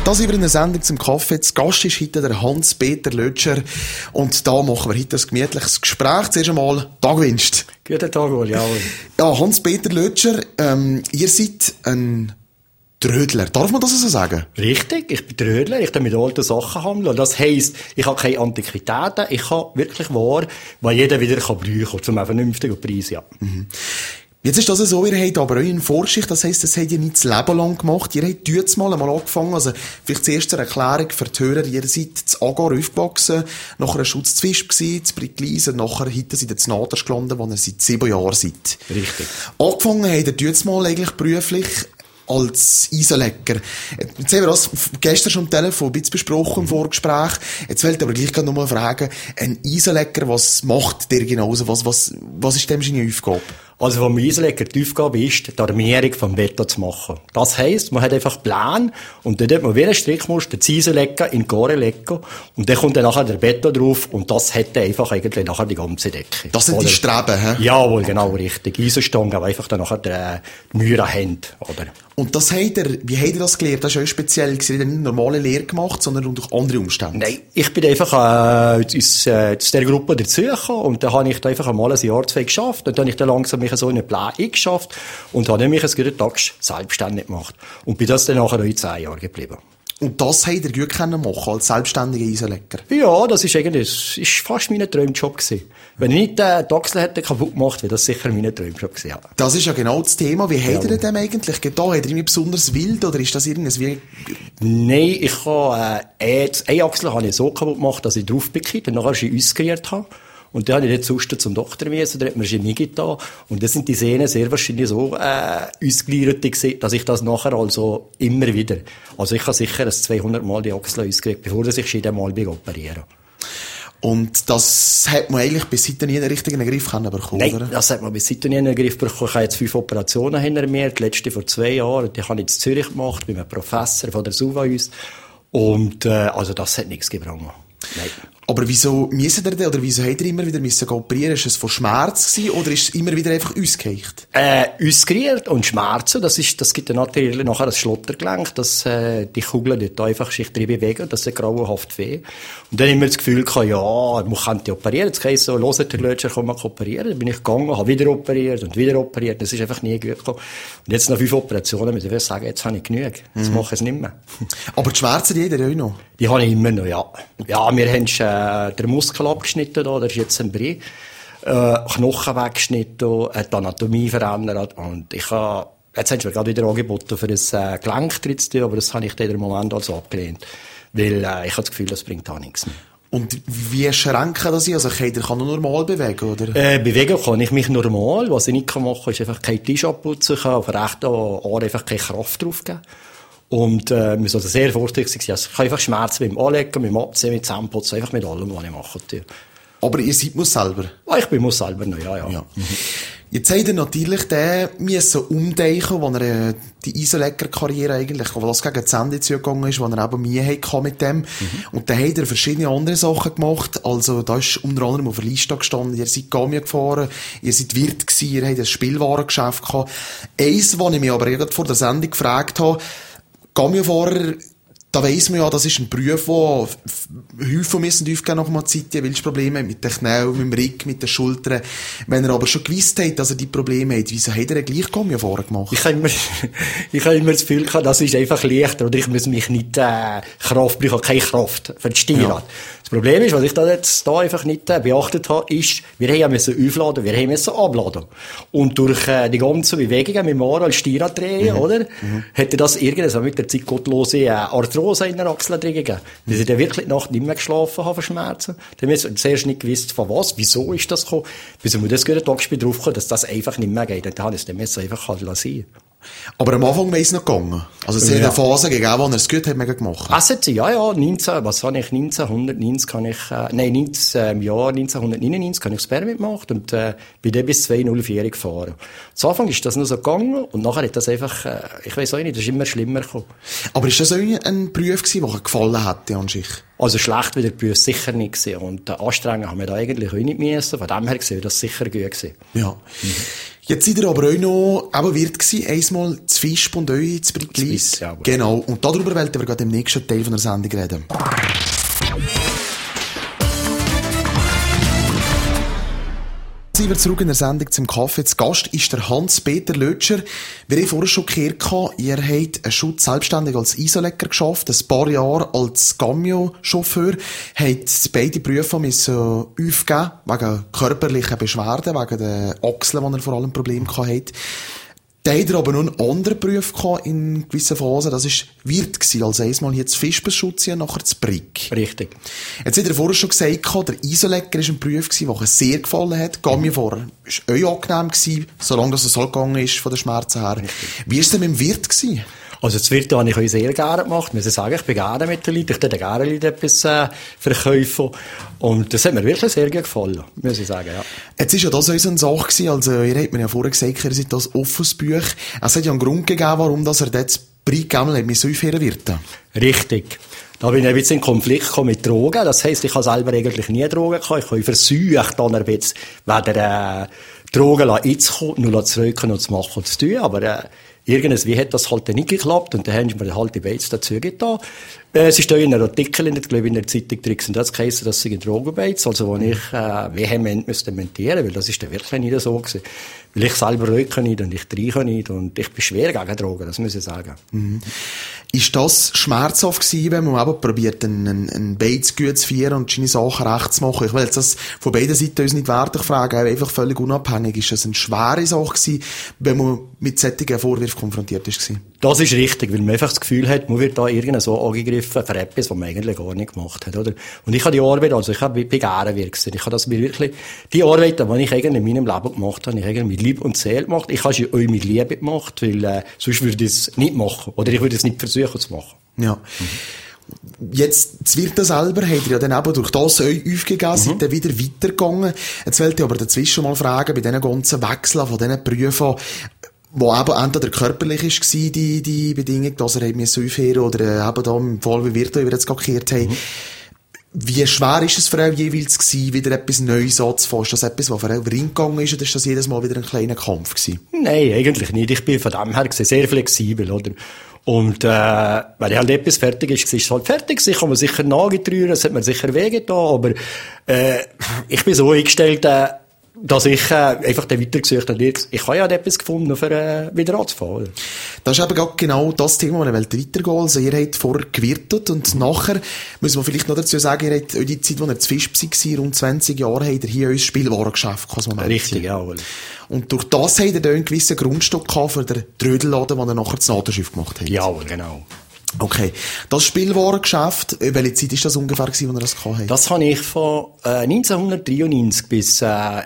Das ist eine Sendung zum Kaffee. Zu Gast ist heute der Hans-Peter Lötscher. Und da machen wir heute ein gemütliches Gespräch. Zuerst einmal, Tag gewünscht. Guten Tag, ja. Ja, Hans-Peter Lötscher, ihr seid ein Trödler. Darf man das so sagen? Richtig, ich bin Trödler. Ich darf mit alten Sachen handeln. Das heisst, ich habe keine Antiquitäten. Ich habe wirklich Ware, die jeder wieder brauchen kann, zum vernünftigen Preis, ja. Mhm. Jetzt ist das so, ihr habt aber eure Vorschicht, das heisst, das habt ihr nicht das Leben lang gemacht. Ihr habt jetzt mal einmal angefangen, also vielleicht zuerst zur Erklärung für die Hörer, ihr seid zu Agar aufgewachsen, nachher ein Schutz zu Fisch gewesen, zu Brickleisen, nachher heute seid ihr zu Nadersch gelandet, wo ihr seit 7 Jahren seid. Richtig. Angefangen habt ihr jetzt mal eigentlich beruflich als Eisenlecker. Jetzt haben wir das gestern schon am Telefon ein bisschen besprochen im Vorgespräch. Jetzt wollte ich aber gleich noch mal fragen, ein Eisenlecker, was macht der genauso? Was ist dem seine Aufgabe? Also, vom Eisenlecker die Aufgabe ist, die Armierung vom Beton zu machen. Das heisst, man hat einfach Plan und dann tut man wie ein Strickmuster das Eisenlecker in die Gore legen und dann kommt dann nachher der Beton drauf und das hat dann einfach eigentlich nachher die ganze Decke. Das sind die Streben, hä? Jawohl, genau, richtig. Eisenstangen, aber einfach dann nachher die Mühe an Hand, oder? Und das wie habt ihr das gelernt? Das ist ja speziell gewesen. Ihr habt nicht eine normale Lehre gemacht, sondern durch andere Umstände. Nein, ich bin einfach aus der Gruppe dazugekommen und dann habe ich da einfach einmal ein Jahr, 2 geschafft und dann habe ich dann langsam mich so in einen Plan eingeschafft und habe mich einen guten Tag selbstständig gemacht und bin das dann nachher in 10 Jahren geblieben. Und das habt ihr gut machen als selbstständiger Eisenlecker? Ja, das ist fast mein Traumjob gewesen. Wenn ich nicht den Dachsel hätte kaputt gemacht, wäre das sicher mein Traumjob gewesen, ja. Das ist ja genau das Thema. Wie habt ihr denn eigentlich getan? Habt ihr irgendwie besonders wild oder ist das irgendwie... Nein, ich habe, eine Achsel habe ich so kaputt gemacht, dass ich drauf bin, und nachher sie ausgeriert habe. Und dann habe ich nicht sonst zum Doktor müssen, da hat mir Chemie getan. Und dann sind die Sehnen sehr wahrscheinlich so, ausgeliert gewesen, dass ich das nachher also immer wieder, also ich habe sicher 200 Mal die Achsel ausgeriert, bevor ich jeden Mal operieren. Und das hat man eigentlich bis heute nie in den richtigen Griff bekommen, Nein, oder? das hat man bis heute nie in den Griff bekommen. Ich habe jetzt 5 Operationen hinter mir, die letzte vor 2 Jahren, die habe ich in Zürich gemacht, bei einem Professor von der SUVA uns. Und, also das hat nichts gebracht. Nein. Aber wieso müssen ihr denn, oder wieso habt ihr immer wieder operieren? Ist es von Schmerz gewesen, oder ist es immer wieder einfach ausgeheicht? Ausgeriert und Schmerzen, das gibt dann natürlich nachher das Schlottergelenk, dass, die Kugeln dort einfach sich drin bewegen, das ist grauenhaft weh. Und dann immer das Gefühl gehabt, ja, man könnte operieren. Jetzt heisst so, hört, der Lötscher, komm mal operieren. Dann bin ich gegangen, habe wieder operiert. Das ist einfach nie gut gekommen. Und jetzt nach 5 Operationen muss ich sagen, jetzt habe ich genug. Jetzt mache ich es nicht mehr. Aber die Schmerzen, die habt ihr auch noch? Die habe ich immer noch, ja. Ja, wir haben den Muskel abgeschnitten, da, das ist jetzt ein Brie. Knochen weggeschnitten, die Anatomie verändert. Und jetzt haben sie mir gerade wieder angeboten, für ein Gelenk drin zu tun, aber das habe ich dann im Moment also abgelehnt. Weil, ich habe das Gefühl, das bringt auch nichts mehr. Und wie schränken das? Also, jeder kann nur normal bewegen, oder? Bewegen kann ich mich normal. Was ich nicht machen kann, ist einfach kein Tisch abputzen, ich kann auf rechten Ohr einfach keine Kraft drauf geben. Und, wir müssen also sehr vorsichtig sein. Also, ich kann einfach Schmerzen mit dem Anlegen, mit dem Abziehen, mit dem Zähneputzen, einfach mit allem, was ich mache. Aber ihr seid muss selber? Ja, ich bin muss selber noch, ja. Mhm. Jetzt habt ihr natürlich den müssen umdenken, wo er die Eisenlecker-Karriere eigentlich, wo das gegen das Ende zugegangen ist, wo er eben Mühe hatte mit dem. Und dann habt ihr verschiedene andere Sachen gemacht. Also, da ist unter anderem auf der Liste gestanden, ihr seid Gamia gefahren, ihr seid Wirt gewesen, ihr habt ein Spielwarengeschäft gehabt. Eins, was ich mich aber gerade vor der Sendung gefragt habe, Gamia-Fahrer, da weiss man ja, das ist ein Beruf, wo Häufen müssen aufgehen nach einer Zeit, weil es Probleme mit den Knien, mit dem Rücken, mit den Schultern. Wenn er aber schon gewusst hat, dass er die Probleme hat, wieso hat er gleich Gamia-Fahrer gemacht? Ich habe immer das Gefühl gehabt, das ist einfach leichter, oder ich muss mich nicht, Kraft, ich habe keine Kraft für das Steuerrad. Ja. Das Problem ist, was ich da jetzt einfach nicht beachtet habe, ist, wir haben ja müssen aufladen, wir haben müssen abladen. Und durch die ganzen Bewegungen mit dem Arm als Steuerrad drehen, oder? Hätte das irgendwann mit der Zeit gottlose Arthrose in der Achsel drin gegeben. Weil ich dann wirklich die Nacht nicht mehr geschlafen habe von Schmerzen. Dann haben wir zuerst nicht gewusst, von was, wieso ist das gekommen. Bis wir das gute Tagspiel drauf gekommen, dass das einfach nicht mehr geht. Und dann habe ich es dann einfach halt lassen. Aber am Anfang ist es noch gegangen. Also es hat eine Phase gegeben, wo er es gut hat mega gemacht. Ja, 1990 habe ich, im Jahr 1999 habe ich das Permit gemacht und, bin dann bis 2004 gefahren. Zu Anfang ist das noch so gegangen und nachher hat das einfach, ich weiss auch nicht, das ist immer schlimmer gekommen. Aber ist das auch ein Beruf gewesen, der gefallen hätte an sich? Also schlecht wie der Beruf sicher nicht gewesen. Und anstrengen haben wir da eigentlich auch nicht müssen. Von dem her gesehen, das sicher gut gewesen. Ja. Jetzt seid ihr aber auch noch eben Wirt gewesen, einmal zu Fisch und euch zu Bricklis. Ja, genau. Und darüber wollen wir gerade im nächsten Teil von der Sendung reden. Sind wir zurück in der Sendung zum Kaffee. Zu Gast ist der Hans-Peter Lötscher. Wir haben vorher schon gehört, ihr habt einen Schutz selbstständig als Isolecker geschafft, ein paar Jahre als Camio-Chauffeur, habt beide Berufe müssen aufgeben, wegen körperlichen Beschwerden, wegen den Achseln, wo ihr vor allem Probleme hattet. Da habt ihr aber noch einen anderen Beruf gehabt in gewissen Phasen, das war Wirt gewesen. Also einmal hier zu Fischbeschutz und nachher zu Brick. Richtig. Jetzt habt ihr vorher schon gesagt, der Isolecker war ein Beruf gewesen, der euch sehr gefallen hat. Gamio vorher war euch angenehm gewesen, solange das so gegangen ist, von den Schmerzen her. Richtig. Wie war es denn mit dem Wirt gewesen? Also das Wirt habe ich auch sehr gerne gemacht. Ich muss sagen, ich bin gerne mit den Leuten. Ich würde gerne Leuten etwas verkaufen. Und das hat mir wirklich sehr gut gefallen, muss ich sagen, ja. Jetzt ist ja das unsere Sache gewesen. Also, ihr habt mir ja vorher gesagt, ihr seid das offenes Buch. Es hat ja einen Grund gegeben, warum er dort Brickgammel hat müssen aufhören wirten. Richtig. Da bin ich ein bisschen in Konflikt gekommen mit Drogen. Das heisst, ich habe selber eigentlich nie Drogen gehabt. Ich habe versucht, dann ein bisschen weder Drogen einzukommen, nur zu rauchen und zu machen und zu tun. Aber irgendwie hat das halt nicht geklappt und dann haben wir halt die Beiz dazu getan. Es ist da in einem Artikel, ich glaube in der Zeitung drin, und das heisst, dass sie ein Drogenbeiz, also wo ich vehement dementieren, weil das ist dann wirklich nicht so gewesen. Weil ich selber rauche nicht und ich trinke nicht und ich bin schwer gegen Drogen, das muss ich sagen. Mhm. Ist das schmerzhaft gewesen, wenn man eben probiert, einen Beiz gut zu führen und seine Sachen recht zu machen? Ich will jetzt das von beiden Seiten uns nicht wertlich fragen, aber einfach völlig unabhängig. Ist das eine schwere Sache gewesen, wenn man mit solchen Vorwürfen konfrontiert ist? Das ist richtig, weil man einfach das Gefühl hat, man wird da irgendwie so angegriffen für etwas, was man eigentlich gar nicht gemacht hat, oder? Und ich habe die Arbeit, also ich habe gerne wirksam. Ich habe das wirklich, die Arbeit, die ich eigentlich in meinem Leben gemacht habe, ich eigentlich mit Liebe und Seele gemacht. Ich habe sie auch mit Liebe gemacht, weil, sonst würde ich es nicht machen. Oder ich würde es nicht versuchen zu machen. Ja. Jetzt, das Wirten selber, habt ihr ja dann eben durch das euch aufgegeben, seid dann wieder weitergegangen. Jetzt wollte ich aber dazwischen mal fragen, bei diesen ganzen Wechseln von diesen Berufen, wo eben entweder körperlich war, die Bedingung, dass er aufhören musste, oder eben da im Fall, wie Wirte, wie wir jetzt gekehrt haben. Wie schwer ist es für euch jeweils gewesen, wieder etwas Neues anzufangen? Ist das etwas, was für euch reingegangen ist, oder ist das jedes Mal wieder ein kleiner Kampf gewesen? Nein, eigentlich nicht. Ich bin von dem her sehr flexibel, oder? Und, wenn halt etwas fertig ist es halt fertig. Ich kann mir sicher nachgetrühren, es hat mir sicher wehgetan, aber, ich bin so eingestellt, dass ich einfach dann weitergesucht habe. Ich habe ja etwas gefunden, für wieder anzufahren. Das ist eben genau das Thema, das ich weitergehen. Also ihr habt vorher gewirtet und nachher, müssen wir vielleicht noch dazu sagen, ihr habt die Zeit, wo ihr zu Fisch war, rund 20 Jahre, habt ihr hier euer Spielwarengeschäft gehabt. Richtig, ja. Und durch das habt ihr dann einen gewissen Grundstock gehabt für den Trödelladen, den ihr nachher das Nadenschiff gemacht habt. Ja, genau. Okay. Das Spielwarengeschäft, welche Zeit war das ungefähr, als ihr das gehabt habt? Das habe ich von 1993 bis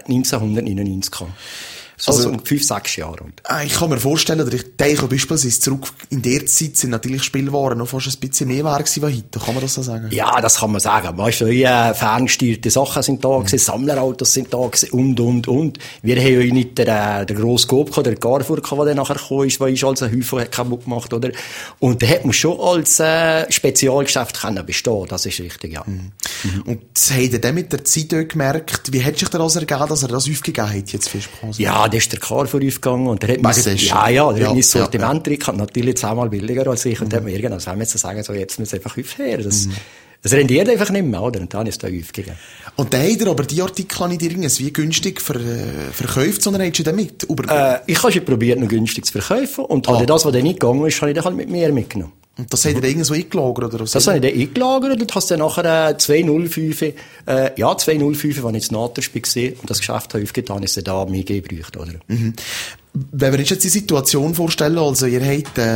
1999 gehabt. Also 5-6 Jahre. Ich kann mir vorstellen, oder ich denke beispielsweise zurück in der Zeit sind natürlich Spielwaren noch fast ein bisschen mehr wert gewesen als heute. Kann man das so sagen? Ja, das kann man sagen. Weißt du, ferngesteuerte Sachen sind da gewesen, Sammlerautos sind da gewesen und. Wir haben ja nicht der grosse Coop gehabt, der Carrefour gehabt, der dann nachher gekommen ist, der als ein Häufel kaputt gemacht, oder? Und da hat man schon als Spezialgeschäft können bestehen. Das ist richtig, ja. Und habt ihr dann mit der Zeit auch gemerkt, wie hat sich das ergeben, dass er das aufgegeben hat, jetzt Fischbranche? Ja, da ist der Carrefour aufgegangen und der hat der hat mein Sortiment drin gehabt, natürlich 10-mal billiger als ich und hat mir irgendwann zu sagen, so, jetzt muss einfach aufhören. Das rendiert einfach nicht mehr, oder? Und dann ist es da aufgegangen. Und dann habt ihr aber die Artikel nicht irgendwie günstig verkauft, sondern habt ihr damit ich habe schon probiert, noch günstig zu verkaufen und das, was dann nicht gegangen ist, habe ich dann halt mit mir mitgenommen. Und das habt ihr irgendwo eingelagert, oder was? Das habe ich dann eingelagert und hast dann nachher 205, als ich in Naterspiel war und das Geschäft habe aufgetan, ist dann da mehr gebraucht, oder? Mhm. Wenn wir uns jetzt die Situation vorstellen, also ihr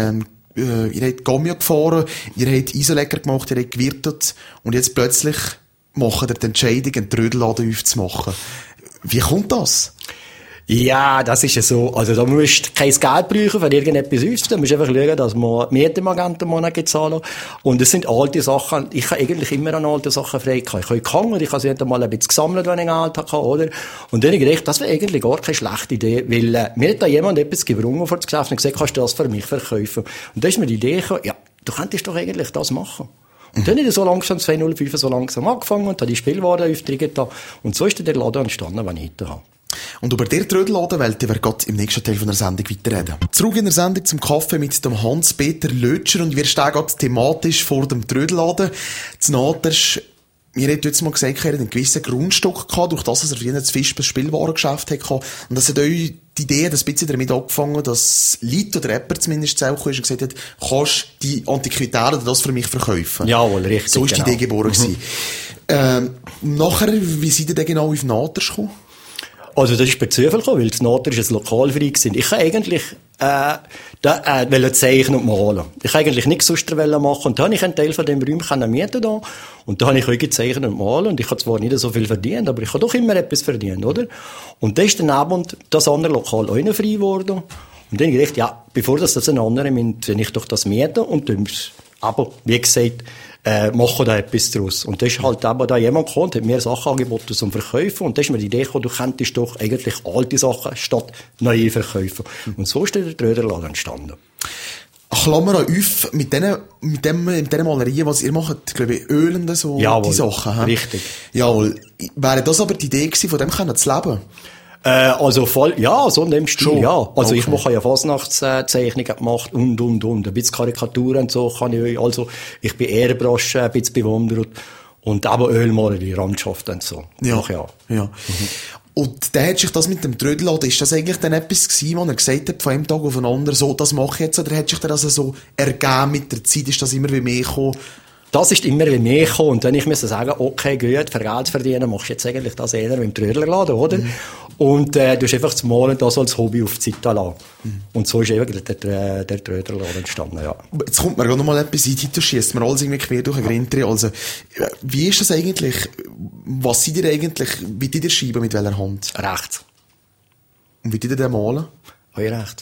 habt Gamio gefahren, ihr habt Isolecker gemacht, ihr habt gewirtet und jetzt plötzlich macht ihr die Entscheidung, einen Trödelladen aufzumachen. Wie kommt das? Ja, das ist ja so. Also, da musst du kein Geld brauchen, für irgendetwas aufzunehmen. Du musst einfach schauen, dass man Mietemagenten im Monat zahlen. Und es sind alte Sachen. Ich habe eigentlich immer an alte Sachen frei gehabt. Ich habe gehangen, ich habe sie mal ein bisschen gesammelt, wenn ich Geld hatte, oder? Und dann habe ich gedacht, das wäre eigentlich gar keine schlechte Idee, weil, mir hat da jemand etwas gebrungen vor das Geschäft und gesagt, kannst du das für mich verkaufen? Und da ist mir die Idee gekommen, ja, du könntest doch eigentlich das machen. Und dann habe ich so langsam 205 so langsam angefangen und habe die Spielwaren aufgetragen. Und so ist dann der Laden entstanden, den ich heute habe. Und über den Trödelladen wollen wir gerade im nächsten Teil von der Sendung weiterreden. Zurück in der Sendung zum Kaffee mit dem Hans-Peter Lötscher und wir stehen gerade thematisch vor dem Trödelladen. Zu Natersch, mir hat jetzt mal gesagt, er hat einen gewissen Grundstock gehabt, durch das er früher das Fischbers Spielwarengeschäft hatte. Und das hat euch die Idee ein bisschen damit angefangen, dass Leute oder Rapper zumindest auch und gesagt hat, kannst die Antiquitäten das für mich verkaufen? Jawohl, richtig. So ist die Idee geboren gewesen. Nachher, wie seid ihr denn genau auf Natersch gekommen? Also, das ist per Zufall gekommen, weil das Natersch ein Lokalfrei war. Ich habe eigentlich, wollte zeichnen und malen. Ich wollte eigentlich nichts sonst machen. Und da habe ich einen Teil von dem Räumen mieten da. Und da habe ich auch gezeichnet und malen. Und ich habe zwar nicht so viel verdient, aber ich habe doch immer etwas verdient, oder? Und da ist dann Abend das andere Lokal auch noch frei geworden. Und dann habe ich gedacht, ja, bevor das ein anderer nimmt, wenn ich doch das mieten und dann, aber, wie gesagt, machen da etwas draus. Und da ist halt eben da jemand gekommen und hat mir Sachen angeboten zum Verkaufen. Und da ist mir die Idee gekommen, du könntest doch eigentlich alte Sachen statt neue verkaufen. Und so ist der Tröderladen entstanden. Klammer auf, mit diesen Malerien, was ihr macht, glaube ich, ölende so, jawohl, die Sachen, he? Richtig. Jawohl. Wäre das aber die Idee gewesen, von dem können zu leben? Also voll, ja, so in dem Stil, schon? ja. Also okay. Ich mache ja Fasnachtszeichnungen gemacht und. Ein bisschen Karikaturen und so kann ich, also ich bin Airbrush ein bisschen bewundert und aber Ölmalerei, Landschaften und so. Ja. Ja. Mhm. Und dann hat sich das mit dem Trödelladen, ist das eigentlich dann etwas gewesen, wo er gesagt hat, von einem Tag auf den anderen, so, das mache ich jetzt, oder hat sich das so ergeben mit der Zeit, ist das immer wie mehr gekommen? Das ist immer wie mehr gekommen. Und dann ich müsste sagen, okay, gut, für Geld verdienen machst du jetzt eigentlich das eher im Trödlerladen, oder? Mhm. Und du hast einfach das Malen das als Hobby auf die Seite lassen. Mhm. Und so ist eben der Trödlerladen entstanden, ja. Jetzt kommt mir gerade noch mal etwas in, Tito schiesst mir alles irgendwie quer durch den Grind drin. Also, wie ist das eigentlich, was seid ihr eigentlich, wie ihr schreiben, mit welcher Hand? Rechts. Und wie ihr den malen? Euer Recht.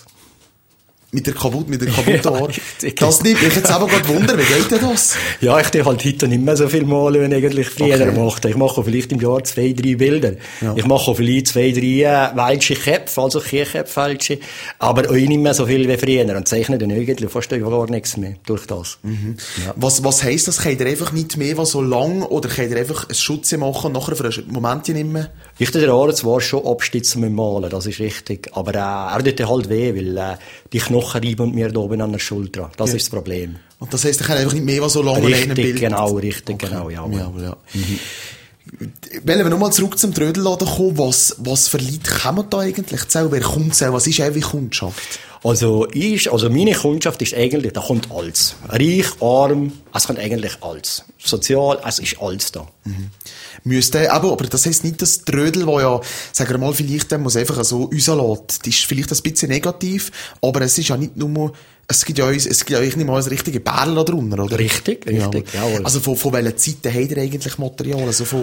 Mit der kaputten Ohr. Ja, das nimmt mich jetzt aber gerade Wunder, wie geht denn das? Ja, ich tue halt heute nicht mehr so viel malen, wenn ich eigentlich früher gemacht habe. Ich mache vielleicht im Jahr 2-3 Bilder. Ja. Ich mache vielleicht 2-3 welche Köpfe, also Kirchköpfe, aber auch nicht mehr so viel wie früher. Und zeichne dann eigentlich fast gar nichts mehr durch das. Mhm. Ja. Was heisst das? Könnt ihr einfach nicht mehr so lang, oder könnt ihr einfach ein Schutz machen und nachher für einen Moment nicht mehr? Ich tue den Ohren zwar schon abstützen mit Malen, das ist richtig. Aber er tut halt weh, weil die Knochen reiben mir da oben an der Schulter. Das ist das Problem. Und das heisst, ich kann einfach nicht mehr so lange richtig, in einem Bild. Richtig, okay. Genau, ja. Ja. Mhm. Wollen wir nochmal zurück zum Trödelladen kommen? Was für Leute kommen da eigentlich zu? Wer kommt zu? Was ist eure Kundschaft? Also meine Kundschaft ist eigentlich, da kommt alles. Reich, arm, es kommt eigentlich alles. Sozial, es ist alles da. Mhm. Aber das heisst nicht, dass Trödel, wo ja, sagen wir mal, vielleicht, muss einfach so rauslässt, das ist vielleicht ein bisschen negativ, aber es ist ja nicht nur, es gibt ja eigentlich nicht mal ein richtige Perle da drunter, oder? Richtig, jawohl. Also von welchen Zeiten habt ihr eigentlich Material?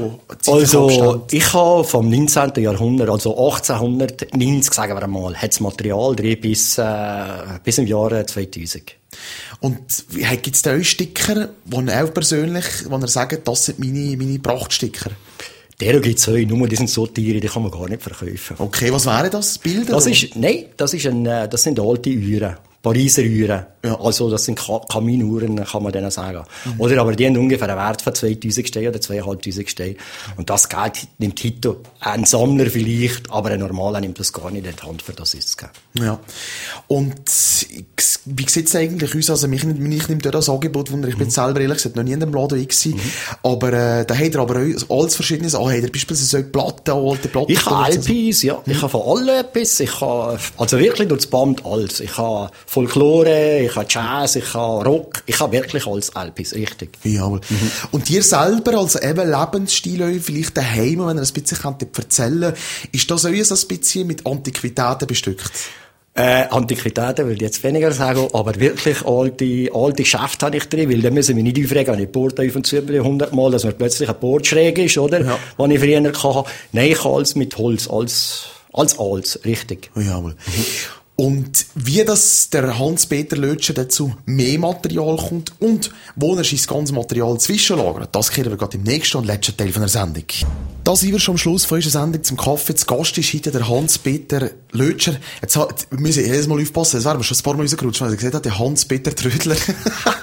Ich habe vom 19. Jahrhundert, also 1890, sagen wir einmal, hat es Material drin bis im Jahr 2000. Und gibt es da auch Sticker, wo ihr auch persönlich, wo ihr sagt, das sind meine Prachtsticker? Der gibt's auch, nur die sind so teuer, die kann man gar nicht verkaufen. Okay, was wären das? Bilder? Das sind alte Uhren. Pariser Uhren. Ja. Also, das sind Kaminuhren, kann man denen sagen. Mhm. Oder, aber die haben ungefähr einen Wert von 2000 Steine oder 2500 Steine. Und das Geld nimmt heute ein Sammler vielleicht, aber ein Normaler nimmt das gar nicht in die Hand, für das auszugeben. Ja. Und, wie sieht's eigentlich aus? Also, mich nimmt ja das Angebot, ich bin selber ehrlich gesagt noch nie in dem Laden gewesen. Aber, da hat er aber auch alles Verschiedenes. Hat er beispielsweise so alte Platten? Ich habe Alpis, ja. Ich habe von allem etwas. Ich habe, also wirklich durch das Band alles. Ich habe Folklore, ich habe Jazz, ich habe Rock, ich habe wirklich alles Alpis, richtig. Jawohl. Mhm. Und dir selber, also eben Lebensstil, vielleicht daheim, wenn ihr ein bisschen erzählen könnt, ist das auch so ein bisschen mit Antiquitäten bestückt? Antiquitäten will ich jetzt weniger sagen, aber wirklich alte Geschäfte habe ich drin, weil dann müssen wir nicht aufregen, wenn ich Bord auf und zu 100 Mal, dass mir plötzlich ein Bord schräg ist, oder? Ja. Was ich früher hatte. Nein, ich habe alles mit Holz, alles, richtig. Jawohl. Mhm. Und wie das der Hans-Peter Lötscher dazu mehr Material kommt und wo er sein ganzes Material zwischenlagert, das kehren wir gerade im nächsten und letzten Teil von der Sendung. Da sind wir schon am Schluss von unserer Sendung zum Kaffee. Zu Gast ist heute der Hans-Peter Lötscher. Jetzt müssen wir jedes Mal aufpassen, das wäre mir schon ein paar Mal rausgerutscht, wenn er gesagt hat, der Hans-Peter Trödler.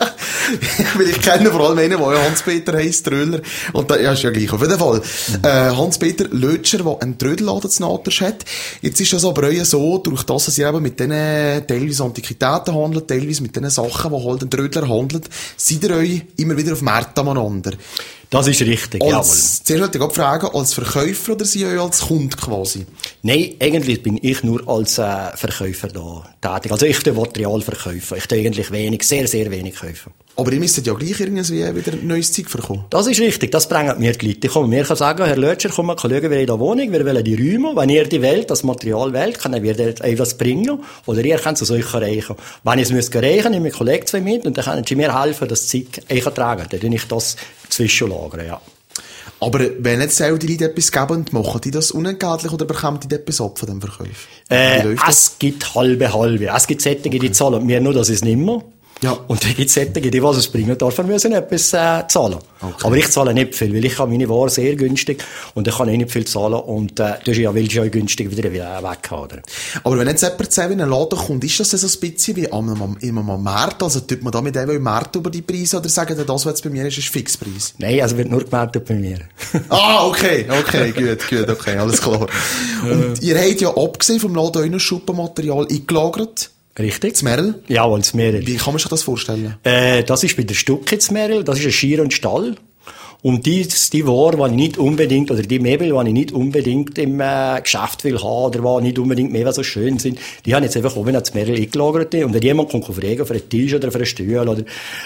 Weil ich kenne vor allem einen, der Hans-Peter heisst, Trödler. Und da, ja, ist ja gleich. Auf jeden Fall. Hans-Peter Lötscher, der einen Trödelladen zu Natersch hat. Jetzt ist das aber auch so, durch das, dass ihr eben mit diesen teilweise Antiquitäten handelt, teilweise mit diesen Sachen, die halt ein Trödler handelt, seid ihr euch immer wieder auf Märkte aneinander. Das ist richtig, jawohl. Zuerst wollte ich fragen, als Verkäufer oder Sie euch als Kunde quasi? Nein, eigentlich bin ich nur als Verkäufer da tätig. Also ich tue Material verkaufen. Ich tue eigentlich wenig, sehr, sehr wenig kaufen. Aber ihr müsstet ja gleich irgendwie wieder neues Zeug verkommen. Das ist richtig, das bringen mir die Leute. Ich kann mir sagen, Herr Lötscher, komm mal schauen, wie ich da wohne, wir wollen die Räume. Wenn ihr die Wählt, das Material wählt, kann wir das bringen. Oder ihr könnt es euch erreichen. Wenn ich es erreichen nehme ich Kollegen 2 mit und dann können sie mir helfen, das Zeug euch zu tragen. Dann tue ich das zwischenlagern, ja. Aber wenn jetzt auch die Leute etwas geben, machen die das unentgeltlich oder bekommen die etwas ab von dem Verkauf? Es gibt halbe. Es gibt Sättige, die zahlen mir nur, dass ich es nicht mehr. Ja. Und dann gibt es Sättige, die was es bringen dürfen, müssen etwas zahlen. Okay. Aber ich zahle nicht viel, weil ich habe meine Ware sehr günstig und ich kann eh nicht viel zahlen und das ist ja, will ich ja günstig wieder weg haben. Aber wenn jetzt jemand zu in einen Laden kommt, ist das dann so ein bisschen wie am Markt? Also tut man da mit dem im Markt über die Preise oder sagen die, das, was jetzt bei mir ist Fixpreis? Nein, also wird nur gemeldet bei mir. Okay, gut, okay, alles klar. Und ihr habt ja abgesehen vom Laden auch noch Schuppenmaterial eingelagert. Richtig? Das Merl? Jawohl, das Merl. Wie kann man sich das vorstellen? Das ist bei der Stucke das Merl, das ist ein Schier und Stall. Und die Ware, die ich nicht unbedingt, oder die Möbel, die ich nicht unbedingt im Geschäft will haben, oder die nicht unbedingt mehr so schön sind, die haben jetzt einfach oben das Merl eingelagert. Und wenn jemand kommt fragen, für einen Tisch oder für einen Stuhl, oder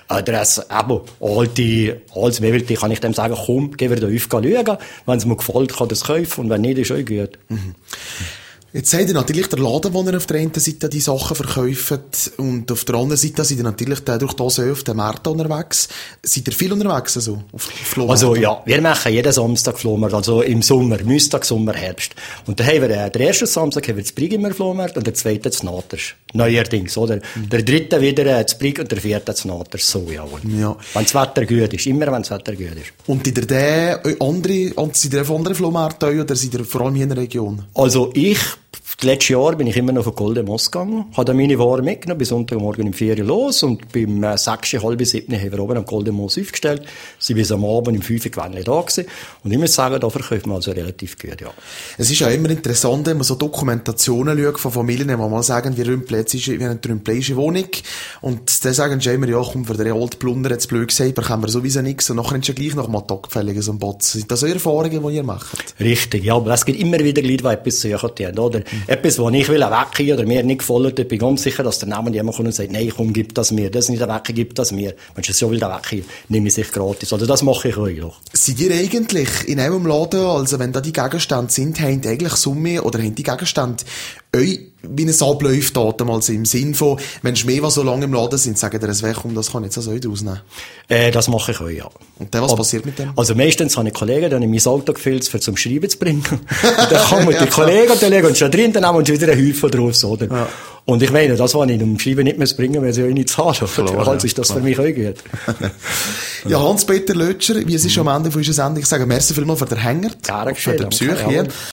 ein altes Möbel, die kann ich dem sagen, komm, geh wir da auf schauen. Wenn es mir gefällt, kann das kaufen, und wenn nicht, ist auch gut. Mhm. Jetzt seid ihr natürlich der Laden, wo ihr auf der einen Seite die Sachen verkauft und auf der anderen Seite seid ihr natürlich durch das auf den Märkten unterwegs. Seid ihr viel unterwegs, also, auf Flohmärkten? Also, ja, wir machen jeden Samstag Flohmarkt, also im Sommer, Müstag, Sommer, Herbst. Und dann haben wir, den ersten Samstag haben wir das Brigimer Flohmarkt und den zweiten das Natersch. Neuerdings, oder? Der dritte wieder das Brig und der vierte das Natersch, so, jawohl. Ja. Wenn das Wetter gut ist, immer wenn das Wetter gut ist. Und seid ihr auf anderen Flohmärkten oder seid ihr vor allem hier in der Region? Also, letztes Jahr bin ich immer noch auf Golden Moss gegangen, habe dann meine Ware mitgenommen, bis Sonntagmorgen im 4 Uhr los und beim 6, halb 7 haben wir oben am Golden Moss aufgestellt, sind bis am Abend im 5 Uhr da gewesen. Und ich muss sagen, da verkauft man also relativ gut, ja. Es ist ja immer interessant, wenn man so Dokumentationen schaut von Familien, die mal sagen, wir haben eine rümpleische Wohnung und dann sagen sie immer, ja komm, für den alten Plunder jetzt blöd gesagt, bekommen wir sowieso nichts und nachher ist ja gleich noch mal Tagfällig so ein Botz. Sind das eure Erfahrungen, die ihr macht? Richtig, ja, aber es gibt immer wieder Leute, die etwas suchen, oder? Etwas, was ich will, weggeben oder mir nicht gefallen, bin ich ganz sicher, dass der Name jemand kommt und sagt, nein, komm, gib das mir, das nicht weggeben, gib das mir. Wenn ich es so will, weggeben, nehme ich sich gratis. Oder das mache ich euch doch. Seid ihr eigentlich in einem Laden, also wenn da die Gegenstände sind, haben die eigentlich Summe oder haben die Gegenstände euch, wie es abläuft, also im Sinn von, wenn Schmäh, so lange im Laden sind, sagen dir, das kann ich jetzt also heute rausnehmen? Das mache ich euch, ja. Und dann, was passiert mit dem? Also meistens habe ich Kollegen, die mein Auto gefüllt, für zum Schreiben zu bringen. Und dann kommen die Kollegen und die legen uns schon drin, dann haben wir wieder einen Häufel draus, oder? Ja. Und ich meine, das, was ich um Schreiben nicht mehr bringen, weil sie ja nicht zahlen. Also ist das für mich auch gut. Ja, Hans-Peter Lötscher, wie es ist am Ende von unserer Sendung, ich sage merci vielmals für den Hänger. Gerne für den Besuch hier.